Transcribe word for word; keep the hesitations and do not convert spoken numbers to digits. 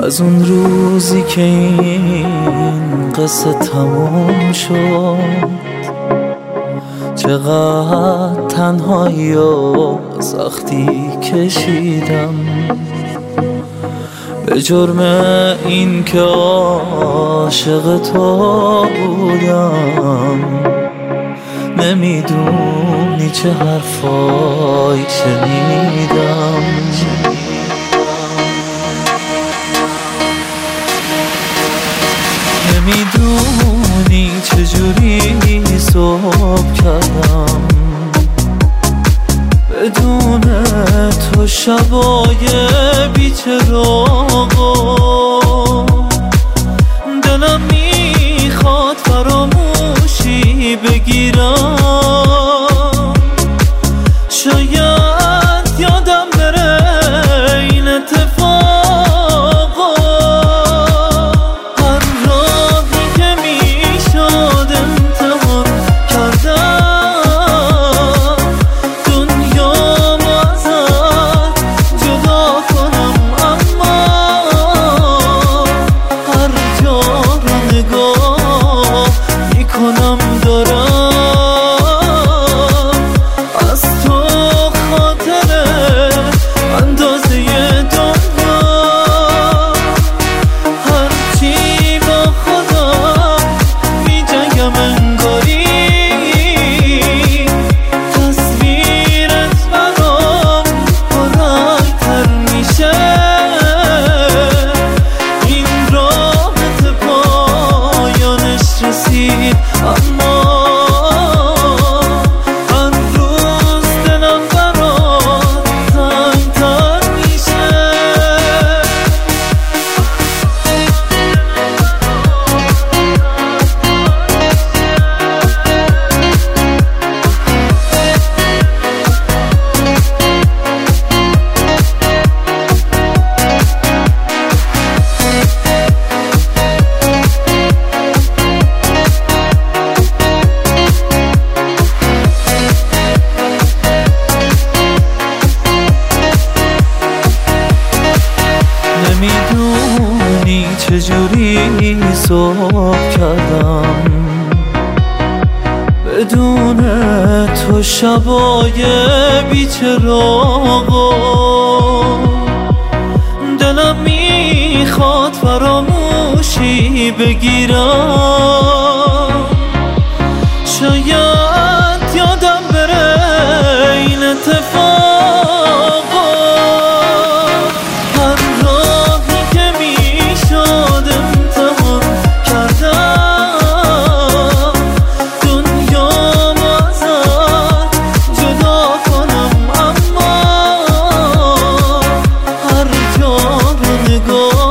از اون روزی که این قصه تموم شد چقدر تنهایی و سختی کشیدم به جرم این که عاشق تو بودم. نمیدونی چه حرفایی شنیدم، نمیدونی چجوری صبح کردم بدون تو شبای بی‌چراغا. دلم میخواد فراموشی بگیرم، شاید یادم بره این اتفاقا. هر راهی که میشد امتحان کردم دنیامو ازت جدا کنم، اما هر جا رو نگاه میکنم دارم از تو خاطره اندازه دنیا. هرچی با خودم میجنگم انگاری تصویرت برام پرنگ‌تر میشه. این راحت پایانش رسید، اما هر روز دلم برات تنگ‌تر میشه. نمیدونی چجوری صبح کردم بدون تو شبای بی‌چراغا. دلم میخواد فراموشی بگیرم، شاید یادم بره این اتفاقا. هر راهی که میشد امتحان کردم دنیامو ازت جدا کنم، اما هر جا رو نگاه